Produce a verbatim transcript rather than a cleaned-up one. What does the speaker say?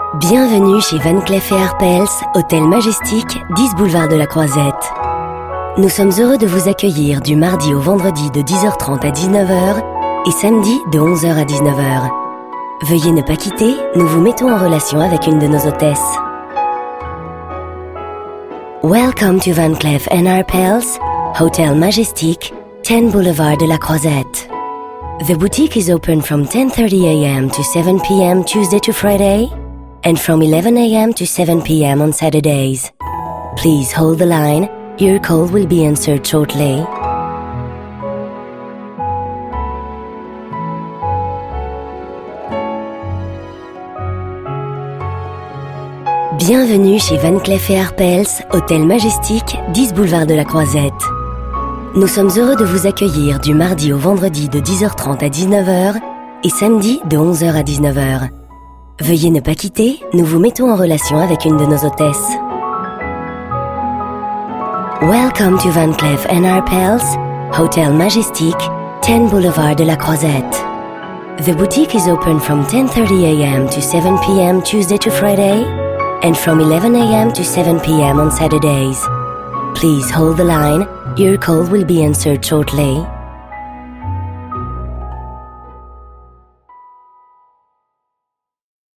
Bienvenue chez Van Cleef et Arpels, Hôtel Majestic, dix boulevard de la Croisette. Nous sommes heureux de vous accueillir du mardi au vendredi de dix heures trente à dix-neuf heures et samedi de onze heures à dix-neuf heures. Veuillez ne pas quitter, nous vous mettons en relation avec une de nos hôtesses. Welcome to Van Cleef and Arpels, Hotel Majestic, ten boulevard de la Croisette. The boutique is open from ten thirty a m to seven p m Tuesday to Friday, and from eleven a m to seven p m on Saturdays. Please hold the line, your call will be answered shortly. Bienvenue chez Van Cleef et Arpels, Hôtel Majestic, dix boulevard de la Croisette. Nous sommes heureux de vous accueillir du mardi au vendredi de dix heures trente à dix-neuf heures et samedi de onze heures à dix-neuf heures. Veuillez ne pas quitter, nous vous mettons en relation avec une de nos hôtesses. Welcome to Van Cleef and Arpels, Hotel Majestic, ten boulevard de la Croisette. The boutique is open from ten thirty a m to seven p m Tuesday to Friday, and from eleven a m to seven p m on Saturdays. Please hold the line, your call will be answered shortly.